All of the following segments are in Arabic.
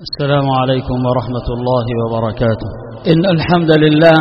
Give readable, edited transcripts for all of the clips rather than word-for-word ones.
السلام عليكم ورحمة الله وبركاته. إن الحمد لله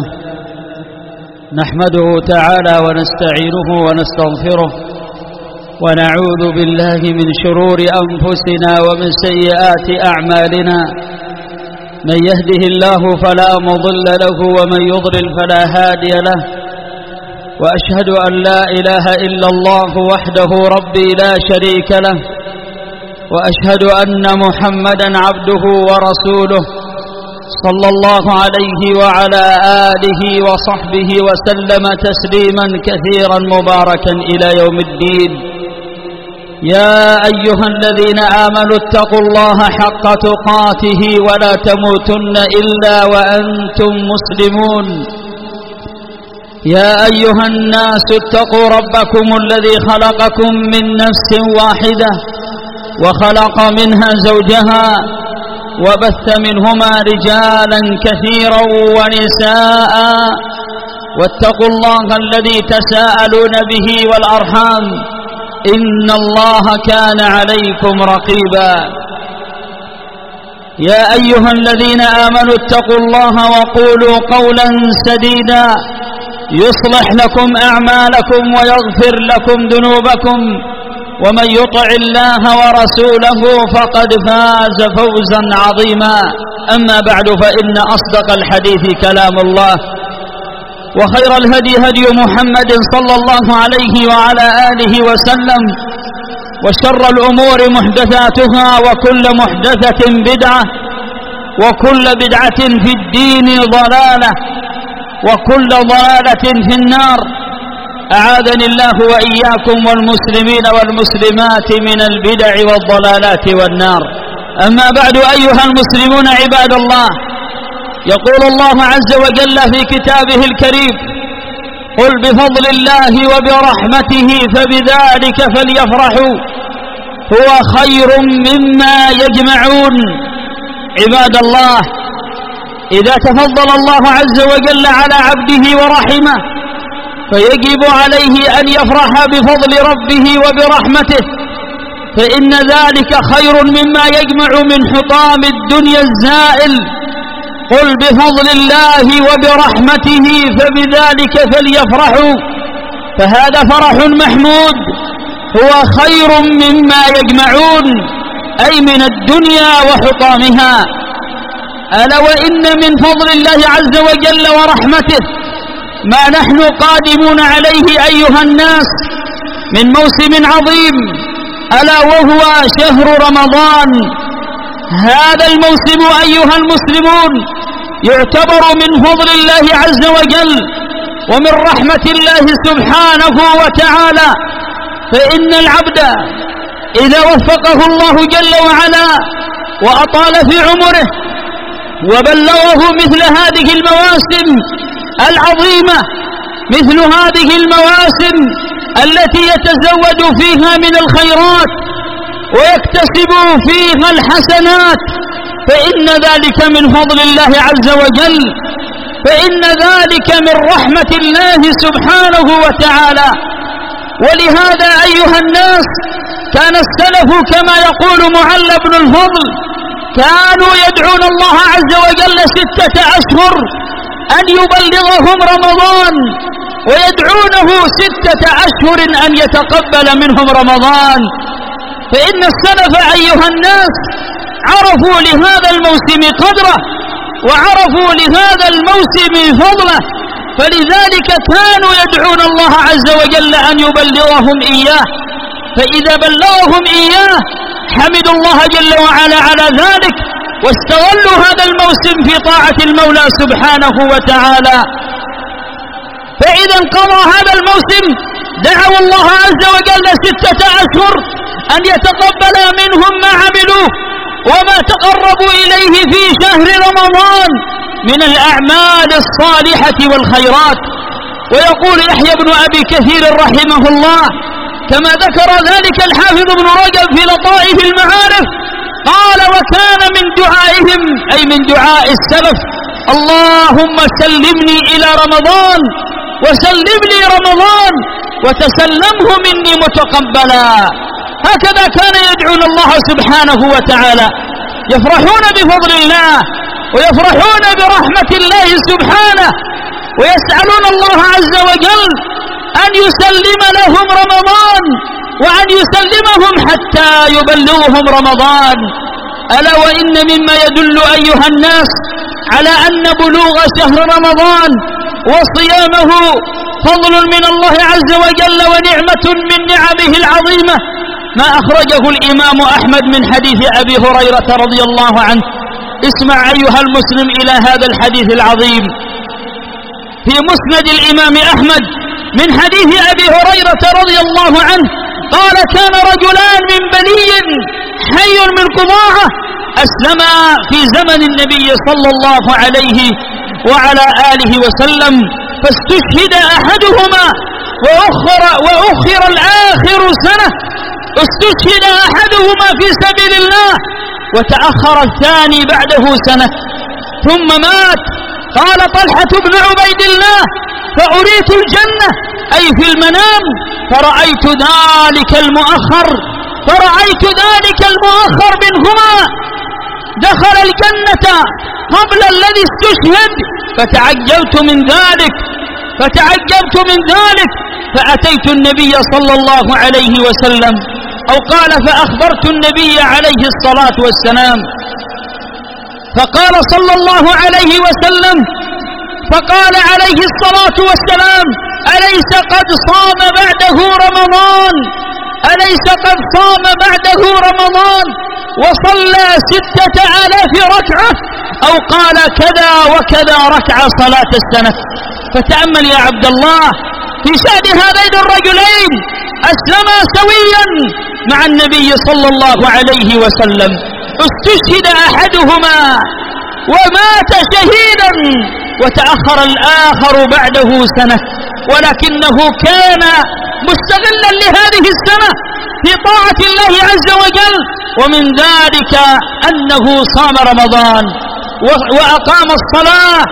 نحمده تعالى ونستعينه ونستغفره ونعوذ بالله من شرور أنفسنا ومن سيئات أعمالنا. من يهده الله فلا مضل له ومن يضلل فلا هادي له، وأشهد أن لا إله إلا الله وحده ربي لا شريك له، وأشهد أن محمدًا عبده ورسوله صلى الله عليه وعلى آله وصحبه وسلم تسليمًا كثيرًا مباركًا إلى يوم الدين. يا أيها الذين آمنوا اتقوا الله حق تقاته ولا تموتن إلا وأنتم مسلمون. يا أيها الناس اتقوا ربكم الذي خلقكم من نفس واحدة وخلق منها زوجها وبث منهما رجالا كثيرا ونساء، واتقوا الله الذي تساءلون به والأرحام إن الله كان عليكم رقيبا. يا أيها الذين آمنوا اتقوا الله وقولوا قولا سديدا يصلح لكم أعمالكم ويغفر لكم ذنوبكم، ومن يطع الله ورسوله فقد فاز فوزا عظيما. أما بعد، فإن أصدق الحديث كلام الله، وخير الهدي هدي محمد صلى الله عليه وعلى آله وسلم، وشر الأمور محدثاتها، وكل محدثة بدعة، وكل بدعة في الدين ضلالة، وكل ضلالة في النار. أعاذني الله وإياكم والمسلمين والمسلمات من البدع والضلالات والنار. أما بعد، أيها المسلمون عباد الله، يقول الله عز وجل في كتابه الكريم: قل بفضل الله وبرحمته فبذلك فليفرحوا هو خير مما يجمعون. عباد الله، إذا تفضل الله عز وجل على عبده ورحمه فيجب عليه أن يفرح بفضل ربه وبرحمته، فإن ذلك خير مما يجمع من حطام الدنيا الزائل. قل بفضل الله وبرحمته فبذلك فليفرحوا، فهذا فرح محمود هو خير مما يجمعون، أي من الدنيا وحطامها. ألا وإن من فضل الله عز وجل ورحمته ما نحن قادمون عليه أيها الناس من موسم عظيم، ألا وهو شهر رمضان. هذا الموسم أيها المسلمون يعتبر من فضل الله عز وجل ومن رحمة الله سبحانه وتعالى، فإن العبد إذا وفقه الله جل وعلا وأطال في عمره وبلغه مثل هذه المواسم العظيمة، مثل هذه المواسم التي يتزود فيها من الخيرات ويكتسب فيها الحسنات، فإن ذلك من فضل الله عز وجل، فإن ذلك من رحمة الله سبحانه وتعالى. ولهذا أيها الناس كان السلف كما يقول معل بن الفضل كانوا يدعون الله عز وجل 6 أشهر أن يبلغهم رمضان، ويدعونه 6 أشهر أن يتقبل منهم رمضان. فإن السلف أيها الناس عرفوا لهذا الموسم قدره، وعرفوا لهذا الموسم فضله، فلذلك كانوا يدعون الله عز وجل أن يبلغهم إياه، فإذا بلغهم إياه حمدوا الله جل وعلا على ذلك، واستغلوا هذا الموسم في طاعة المولى سبحانه وتعالى. فإذا انقضى هذا الموسم دعوا الله عز وجل 6 أشهر أن يتقبل منهم ما عملوه وما تقربوا إليه في شهر رمضان من الأعمال الصالحة والخيرات. ويقول يحيى بن أبي كثير رحمه الله كما ذكر ذلك الحافظ ابن رجب في لطائف المعارف، قال: وكان من دعائهم، أي من دعاء السلف: اللهم سلمني إلى رمضان، وسلم لي رمضان، وتسلمه مني متقبلا. هكذا كان يدعون الله سبحانه وتعالى. يفرحون بفضل الله ويفرحون برحمة الله سبحانه، ويسألون الله عز وجل أن يسلم لهم رمضان وأن يسلمهم حتى يبلغهم رمضان. ألا وإن مما يدل أيها الناس على أن بلوغ شهر رمضان وصيامه فضل من الله عز وجل ونعمة من نعمه العظيمة ما أخرجه الإمام أحمد من حديث أبي هريرة رضي الله عنه. اسمع أيها المسلم إلى هذا الحديث العظيم. في مسند الإمام أحمد من حديث أبي هريرة رضي الله عنه قال: كان رجلان من بني حي من قضاعة أسلما في زمن النبي صلى الله عليه وعلى آله وسلم، فاستشهد أحدهما وأخر الآخر سنة. استشهد أحدهما في سبيل الله وتأخر الثاني بعده سنة ثم مات. قال طلحة بن عبيد الله: فأريت الجنة أي في المنام فرأيت ذلك المؤخر منهما دخل الجنة قبل الذي استشهد، فتعجبت من ذلك فأتيت النبي صلى الله عليه وسلم، أو قال فأخبرت النبي عليه الصلاة والسلام، فقال صلى الله عليه وسلم فقال عليه الصلاة والسلام: أليس قد صام بعده رمضان وصلى 6000 ركعة، أو قال كذا وكذا ركعة صلاة السنة. فتأمل يا عبد الله في شأن هذين الرجلين، أسلما سويا مع النبي صلى الله عليه وسلم، استشهد أحدهما ومات شهيدا وتأخر الآخر بعده سنة، ولكنه كان مستغلا لهذه السنة في طاعة الله عز وجل، ومن ذلك أنه صام رمضان وأقام الصلاة.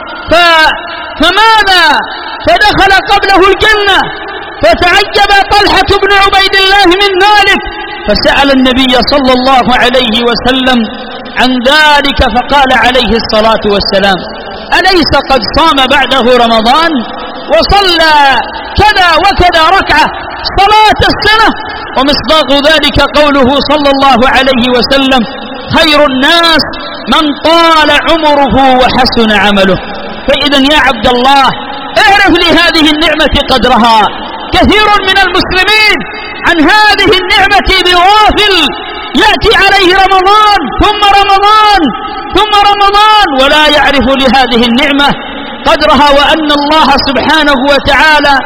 فماذا؟ فدخل قبله الجنة. فتعجب طلحة بن عبيد الله من ذلك، فسأل النبي صلى الله عليه وسلم عن ذلك، فقال عليه الصلاة والسلام: أليس قد صام بعده رمضان وصلى كذا وكذا ركعة صلاة السنة؟ ومصداق ذلك قوله صلى الله عليه وسلم: خير الناس من طال عمره وحسن عمله. فإذا يا عبد الله اعرف لهذه النعمة قدرها. كثير من المسلمين عن هذه النعمة بغافل، يأتي عليه رمضان ثم رمضان ثم رمضان ولا يعرف لهذه النعمة قدرها، وأن الله سبحانه وتعالى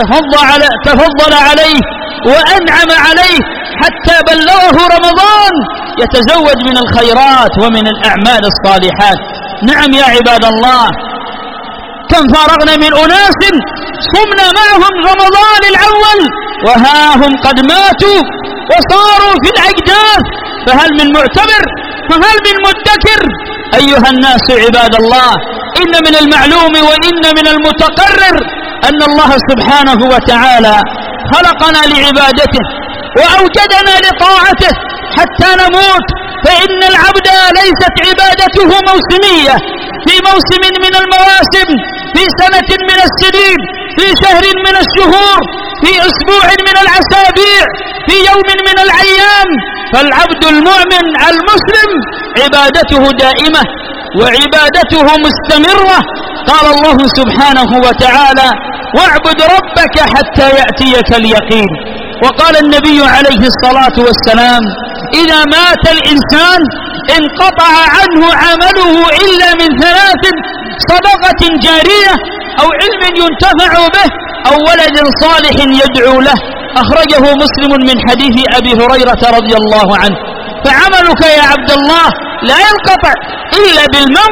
تفضل عليه وأنعم عليه حتى بلغه رمضان يتزود من الخيرات ومن الأعمال الصالحات. نعم يا عباد الله، كم فارغنا من أناس صمنا معهم رمضان الأول وها هم قد ماتوا وصاروا في الأجداث، فهل من معتبر؟ فهل من مدكر؟ أيها الناس عباد الله، إن من المعلوم وإن من المتقرر أن الله سبحانه وتعالى خلقنا لعبادته وأوجدنا لطاعته حتى نموت. فإن العبد ليست عبادته موسمية في موسم من المواسم، في سنة من السنين، في شهر من الشهور، في أسبوع من الأسابيع، في يوم من الأيام. فالعبد المؤمن المسلم عبادته دائمة وعبادته مستمرة. قال الله سبحانه وتعالى: واعبد ربك حتى يأتيك اليقين. وقال النبي عليه الصلاة والسلام: إذا مات الإنسان انقطع عنه عمله إلا من 3: صدقة جارية، أو علم ينتفع به، أو ولد صالح يدعو له. أخرجه مسلم من حديث أبي هريرة رضي الله عنه. فعملك يا عبد الله لا ينقطع إلا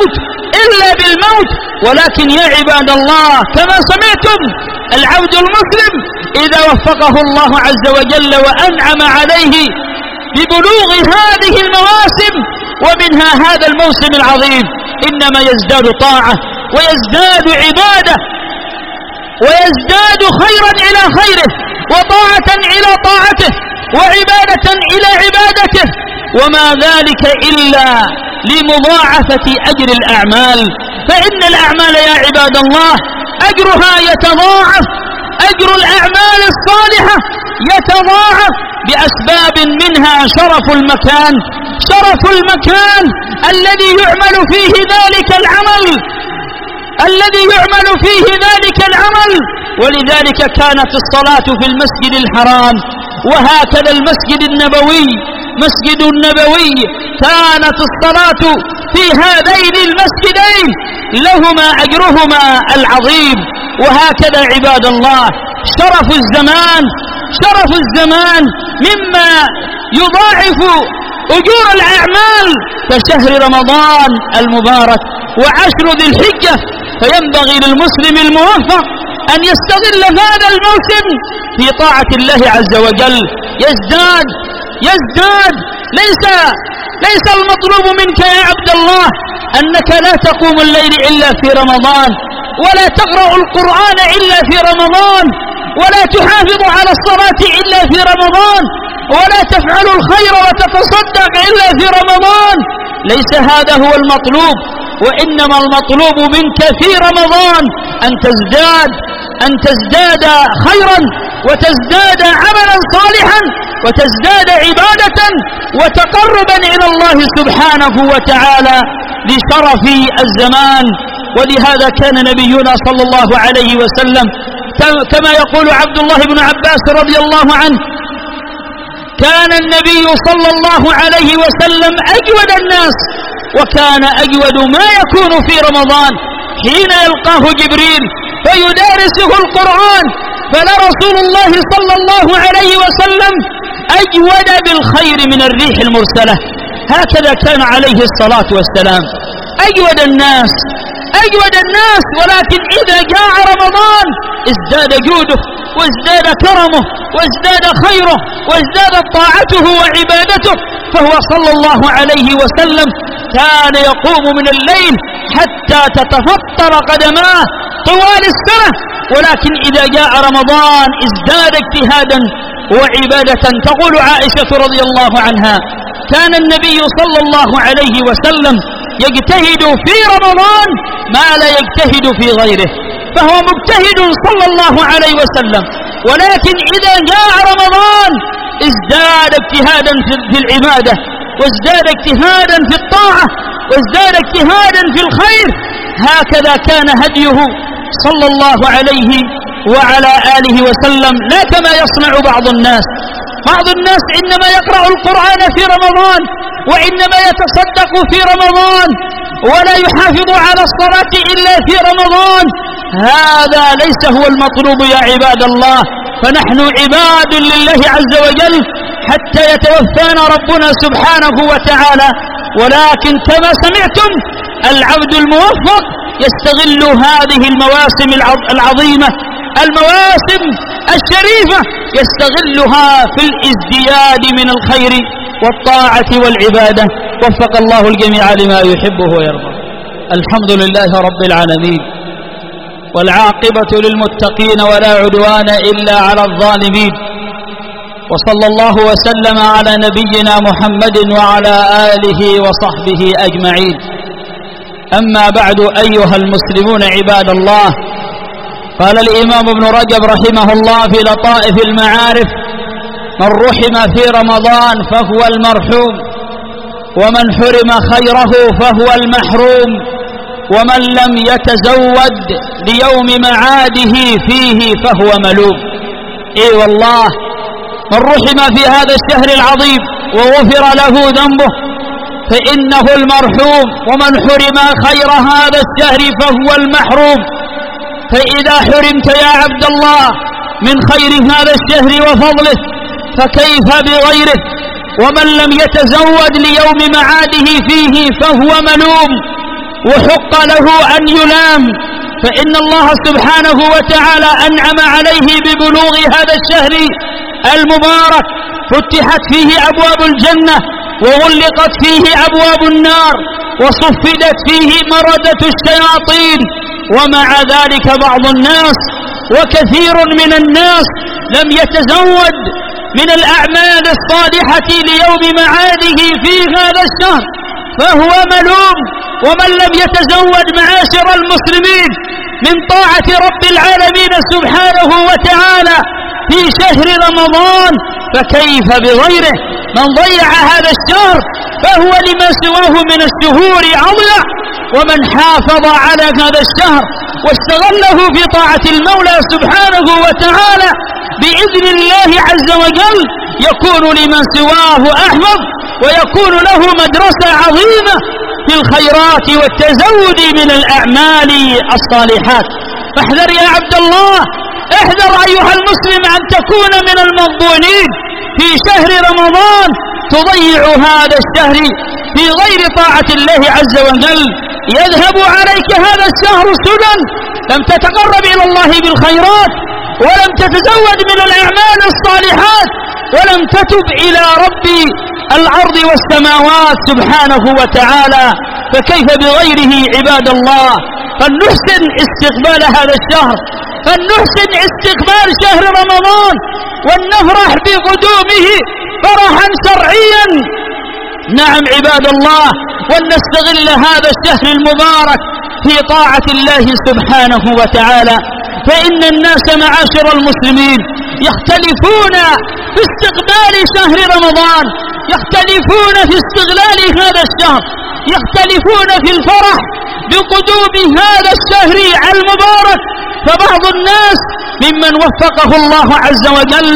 بالموت. ولكن يا عباد الله كما سمعتم، العبد المسلم إذا وفقه الله عز وجل وأنعم عليه ببلوغ هذه المواسم ومنها هذا الموسم العظيم، إنما يزداد طاعة ويزداد عبادة ويزداد خيرا إلى خيره وطاعة إلى طاعته وعبادة إلى عبادته. وما ذلك إلا لمضاعفة أجر الأعمال. فإن الأعمال يا عباد الله أجرها يتضاعف، أجر الأعمال الصالحة يتضاعف بأسباب منها شرف المكان، شرف المكان الذي يعمل فيه ذلك العمل، الذي يعمل فيه ذلك العمل. ولذلك كانت الصلاة في المسجد الحرام، وهكذا المسجد النبوي، مسجد النبوي كانت الصلاة في هذين المسجدين لهما أجرهما العظيم. وهكذا عباد الله شرف الزمان، شرف الزمان مما يضاعف أجور الأعمال كشهر رمضان المبارك وعشر ذي الحجة. فينبغي للمسلم الموفق أن يستغل هذا الموسم في طاعة الله عز وجل، يزداد. ليس المطلوب منك يا عبد الله أنك لا تقوم الليل إلا في رمضان، ولا تقرأ القرآن إلا في رمضان، ولا تحافظ على الصلاة إلا في رمضان، ولا تفعل الخير وتتصدق إلا في رمضان. ليس هذا هو المطلوب، وإنما المطلوب منك في رمضان أن تزداد خيرا، وتزداد عملا صالحا، وتزداد عبادة وتقربا إلى الله سبحانه وتعالى لشرف الزمان. ولهذا كان نبينا صلى الله عليه وسلم كما يقول عبد الله بن عباس رضي الله عنه: كان النبي صلى الله عليه وسلم أجود الناس، وكان أجود ما يكون في رمضان حين يلقاه جبريل فيدارسه القرآن. فلرسول الله صلى الله عليه وسلم أجود بالخير من الريح المرسلة. هكذا كان عليه الصلاة والسلام أجود الناس، ولكن إذا جاء رمضان ازداد جوده، وازداد كرمه، وازداد خيره، وازدادت طاعته وعبادته. فهو صلى الله عليه وسلم كان يقوم من الليل حتى تتفطر قدماه طوال السنة، ولكن إذا جاء رمضان ازداد اجتهادا وعبادة. تقول عائشة رضي الله عنها: كان النبي صلى الله عليه وسلم يجتهد في رمضان ما لا يجتهد في غيره، فهو مجتهد صلى الله عليه وسلم، ولكن إذا جاء رمضان ازداد اجتهادا في العبادة، وازداد اجتهادا في الطاعة، وازداد اجتهادا في الخير. هكذا كان هديه صلى الله عليه وعلى آله وسلم، لا كما يصنع بعض الناس إنما يقرأ القرآن في رمضان، وإنما يتصدق في رمضان، ولا يحافظ على الصلاة إلا في رمضان. هذا ليس هو المطلوب يا عباد الله. فنحن عباد لله عز وجل حتى يتوفانا ربنا سبحانه وتعالى. ولكن كما سمعتم العبد الموفق يستغل هذه المواسم العظيمة، المواسم الشريفة، يستغلها في الازدياد من الخير والطاعة والعبادة. وفق الله الجميع لما يحبه ويرضى. الحمد لله رب العالمين، والعاقبة للمتقين ولا عدوان إلا على الظالمين، وصلى الله وسلم على نبينا محمد وعلى آله وصحبه أجمعين. أما بعد أيها المسلمون عباد الله، قال الإمام ابن رجب رحمه الله في لطائف المعارف: من رحم في رمضان فهو المرحوم، ومن حرم خيره فهو المحروم، ومن لم يتزود ليوم معاده فيه فهو ملوم. اي والله، من رحم في هذا الشهر العظيم وغفر له ذنبه فإنه المرحوم، ومن حرم خير هذا الشهر فهو المحروم. فإذا حرمت يا عبد الله من خير هذا الشهر وفضله فكيف بغيره؟ ومن لم يتزود ليوم معاده فيه فهو ملوم، وحق له أن يلام، فإن الله سبحانه وتعالى أنعم عليه ببلوغ هذا الشهر المبارك، فتحت فيه أبواب الجنة، وغلقت فيه أبواب النار، وصفدت فيه مردة الشياطين. ومع ذلك بعض الناس وكثير من الناس لم يتزود من الأعمال الصالحة ليوم معاده في هذا الشهر فهو ملوم. ومن لم يتزود معاشر المسلمين من طاعة رب العالمين سبحانه وتعالى في شهر رمضان فكيف بغيره؟ من ضيع هذا الشهر فهو لما سواه من الشهور أضيع. ومن حافظ على هذا الشهر واستغله في طاعة المولى سبحانه وتعالى بإذن الله عز وجل يكون لمن سواه أحفظ، ويكون له مدرسة عظيمة في الخيرات والتزود من الأعمال الصالحات. فاحذر يا عبد الله، احذر أيها المسلم أن تكون من المغبونين في شهر رمضان تضيع هذا الشهر في غير طاعة الله عز وجل. يذهب عليك هذا الشهر سدى، لم تتقرب إلى الله بالخيرات، ولم تتزود من الأعمال الصالحات، ولم تتب إلى رب الأرض والسماوات سبحانه وتعالى، فكيف بغيره عباد الله؟ فلنحسن استقبال هذا الشهر، فلنحسن استقبال شهر رمضان، ولنفرح بقدومه فرحا شرعيا. نعم عباد الله، ولنستغل هذا الشهر المبارك في طاعة الله سبحانه وتعالى. فإن الناس معاشر المسلمين يختلفون في استقبال شهر رمضان، يختلفون في استغلال هذا الشهر، يختلفون في الفرح بقدوم هذا الشهر المبارك. فبعض الناس ممن وفقه الله عز وجل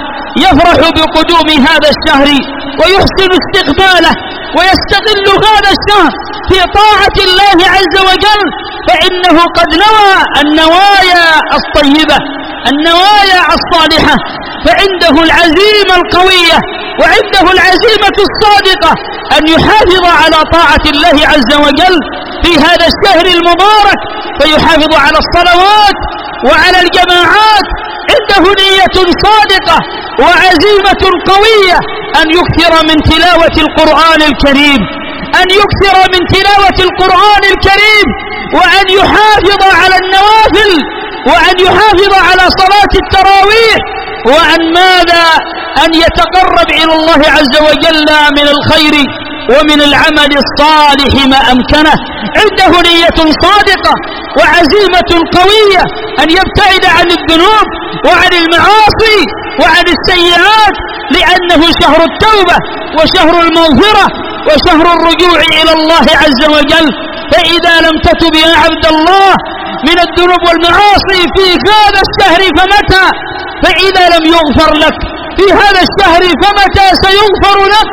يفرح بقدوم هذا الشهر ويحسن استقباله ويستغل هذا الشهر في طاعة الله عز وجل، فإنه قد نوى النوايا الطيبة، النوايا الصالحة، فعنده العزيمة القوية وعنده العزيمة الصادقة أن يحافظ على طاعة الله عز وجل في هذا الشهر المبارك، فيحافظ على الصلوات وعلى الجماعات، عنده نية صادقة وعزيمة قوية أن يكثر من تلاوة القرآن الكريم، أن يكثر من تلاوة القرآن الكريم، وأن يحافظ على النوافل، وأن يحافظ على صلاة التراويح، وأن ماذا؟ أن يتقرب إلى الله عز وجل من الخير ومن العمل الصالح ما أمكنه. عنده نية صادقة وعزيمة قوية أن يبتعد عن الذنوب وعن المعاصي وعن السيئات، لأنه شهر التوبة وشهر المغفرة وشهر الرجوع إلى الله عز وجل. فإذا لم تتب يا عبد الله من الذنوب والمعاصي في هذا الشهر فمتى؟ فإذا لم يغفر لك في هذا الشهر فمتى سيغفر لك؟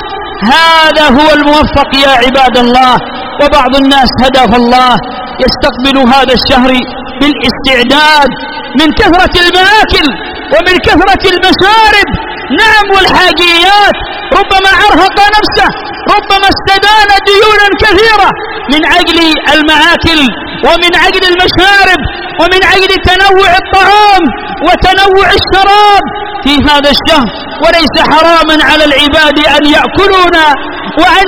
هذا هو الموفق يا عباد الله. وبعض الناس هداه الله يستقبل هذا الشهر بالاستعداد من كثرة المآكل ومن كثرة المشارب، نعم والحاجيات، ربما أرهق نفسه، ربما استدان ديونا كثيرة من أجل المآكل ومن أجل المشارب ومن أجل تنوع الطعام وتنوع الشراب في هذا الشهر. وليس حراما على العباد أن يأكلون وأن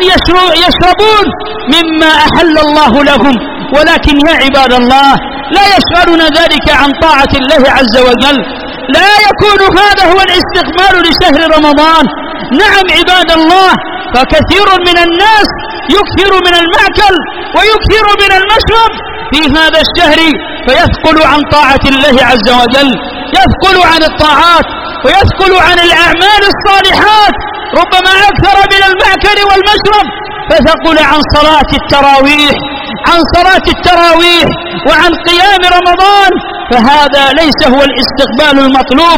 يشربون مما أحل الله لهم، ولكن يا عباد الله لا يشغلنا ذلك عن طاعة الله عز وجل، لا يكون هذا هو الاستقبال لشهر رمضان. نعم عباد الله، فكثير من الناس يكثر من المأكل ويكثر من المشرب في هذا الشهر فيثقل عن طاعة الله عز وجل، يثقل عن الطاعات ويثقل عن الأعمال الصالحات، ربما أكثر من المأكل والمشرب فثقل عن صلاة التراويح، عن صلاة التراويح وعن قيام رمضان، فهذا ليس هو الاستقبال المطلوب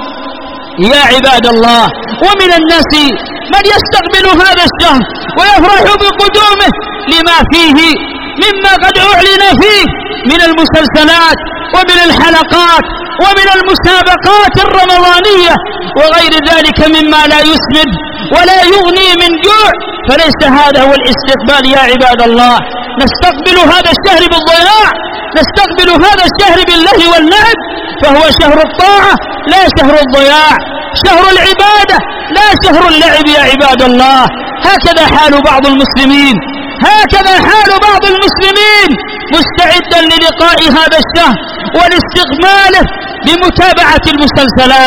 يا عباد الله. ومن الناس من يستقبل هذا الشهر ويفرح بقدومه لما فيه مما قد أعلن فيه من المسلسلات ومن الحلقات ومن المسابقات الرمضانية وغير ذلك مما لا يسمد ولا يغني من جوع، فليس هذا هو الاستقبال يا عباد الله. نستقبل هذا الشهر بالضياع، نستقبل هذا الشهر بالله واللعب، فهو شهر الطاعة لا شهر الضياع، شهر العبادة لا شهر اللعب يا عباد الله. هكذا حال بعض المسلمين، هكذا حال بعض المسلمين مستعدا للقاء هذا الشهر ولاستقباله بمتابعة المسلسلات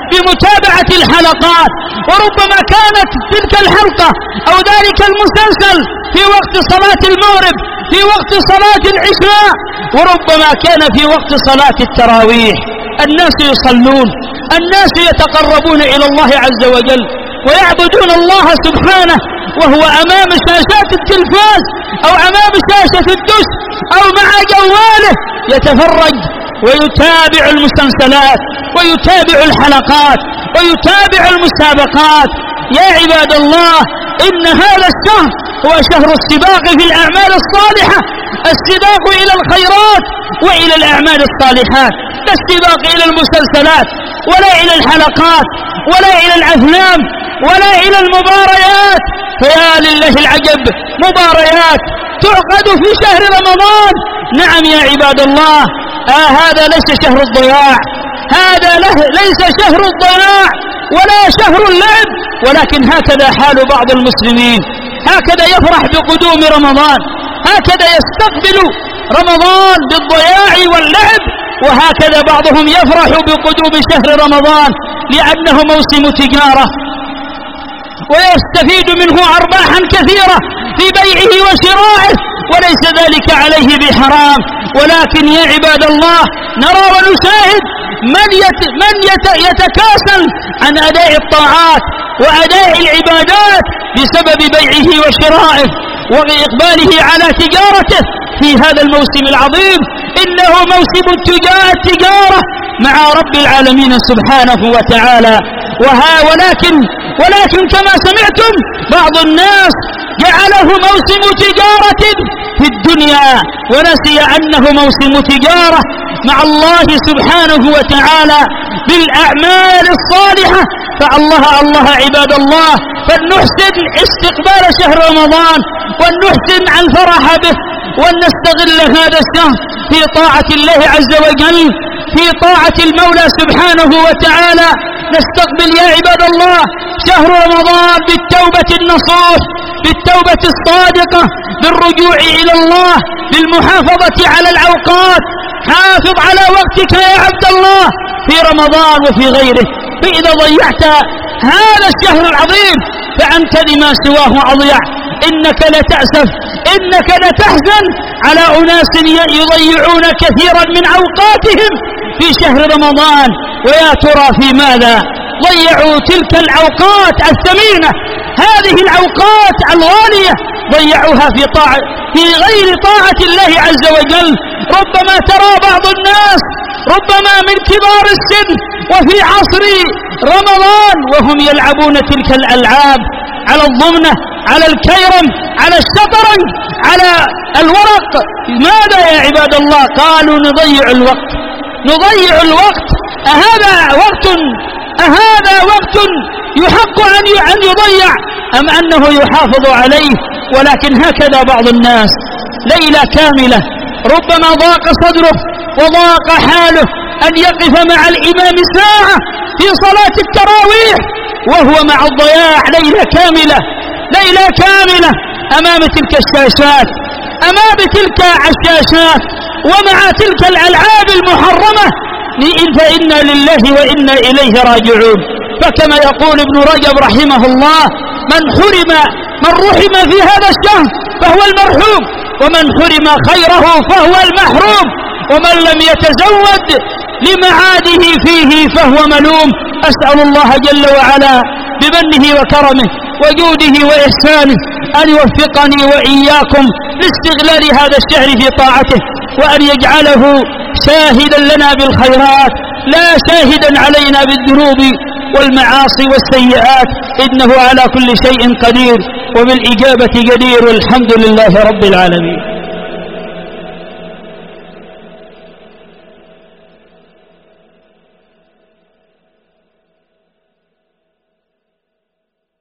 بمتابعة الحلقات، وربما كانت تلك الحلقة أو ذلك المسلسل في وقت صلاة المغرب، في وقت صلاة العشاء، وربما كان في وقت صلاة التراويح. الناس يصلون، الناس يتقربون إلى الله عز وجل ويعبدون الله سبحانه وهو أمام شاشات التلفاز أو أمام شاشة الدش أو مع جواله يتفرج ويتابع المسلسلات ويتابع الحلقات ويتابع المسابقات. يا عباد الله، إن هذا الشهر هو شهر السباق في الأعمال الصالحة، السباق إلى الخيرات وإلى الأعمال الصالحات، لا السباق إلى المسلسلات ولا إلى الحلقات ولا إلى الأفلام ولا إلى المباريات. فيا لله العجب، مباريات تعقد في شهر رمضان. نعم يا عباد الله، هذا ليس شهر الضياع، هذا ليس شهر الضياع ولا شهر اللعب، ولكن هكذا حال بعض المسلمين، هكذا يفرح بقدوم رمضان، هكذا يستقبل رمضان بالضياع واللعب، وهكذا بعضهم يفرح بقدوم شهر رمضان لأنه موسم تجارة ويستفيد منه أرباحا كثيرة في بيعه وشرائه، وليس ذلك عليه بحرام. ولكن يا عباد الله، نرى ونشاهد من يتكاسل عن أداء الطاعات وأداء العبادات بسبب بيعه وشرائه وإقباله على تجارته في هذا الموسم العظيم. إنه موسم التجارة مع رب العالمين سبحانه وتعالى. ولكن كما سمعتم، بعض الناس جعله موسم تجارة في الدنيا ونسي أنه موسم تجارة مع الله سبحانه وتعالى بالأعمال الصالحة. فالله عباد الله، فلنحسن استقبال شهر رمضان ولنحسن الفرح به، ولنستغل هذا الشهر في طاعة الله عز وجل، في طاعة المولى سبحانه وتعالى. نستقبل يا عباد الله شهر رمضان بالتوبة النصوح، بالتوبة الصادقة، بالرجوع إلى الله، بالمحافظة على الأوقات. حافظ على وقتك يا عبد الله في رمضان وفي غيره، فإذا ضيعت هذا الشهر العظيم فأنت لما سواه أضيع. إنك لتأسف، إنك لتحزن على أناس يضيعون كثيرا من أوقاتهم في شهر رمضان. ويا ترى في ماذا ضيعوا تلك الأوقات الثمينة؟ هذه الأوقات الغالية ضيعوها في غير طاعة الله عز وجل. ربما ترى بعض الناس ربما من كبار السن وفي عصر رمضان وهم يلعبون تلك الألعاب على الضمنة، على الكيرم، على الشطرنج، على الورق. ماذا يا عباد الله؟ قالوا نضيع الوقت. أهذا وقت يحق أن يضيع أم أنه يحافظ عليه؟ ولكن هكذا بعض الناس ليلة كاملة ربما ضاق صدره وضاق حاله أن يقف مع الإمام ساعة في صلاة التراويح وهو مع الضياع ليلة كاملة أمام تلك الشاشات، ومع تلك الألعاب المحرمة. فإنا لله وإنا إليه راجعون. فكما يقول ابن رجب رحمه الله: من رحم في هذا الشهر فهو المرحوم، ومن حرم خيره فهو المحروم، ومن لم يتزود لمعاده فيه فهو ملوم. أسأل الله جل وعلا بمنه وكرمه وجوده وإحسانه أن يوفقني وإياكم لاستغلال هذا الشهر في طاعته، وأن يجعله شاهدا لنا بالخيرات لا شاهدا علينا بالذنوب والمعاصي والسيئات، إنه على كل شيء قدير وبالإجابة جدير، والحمد لله رب العالمين.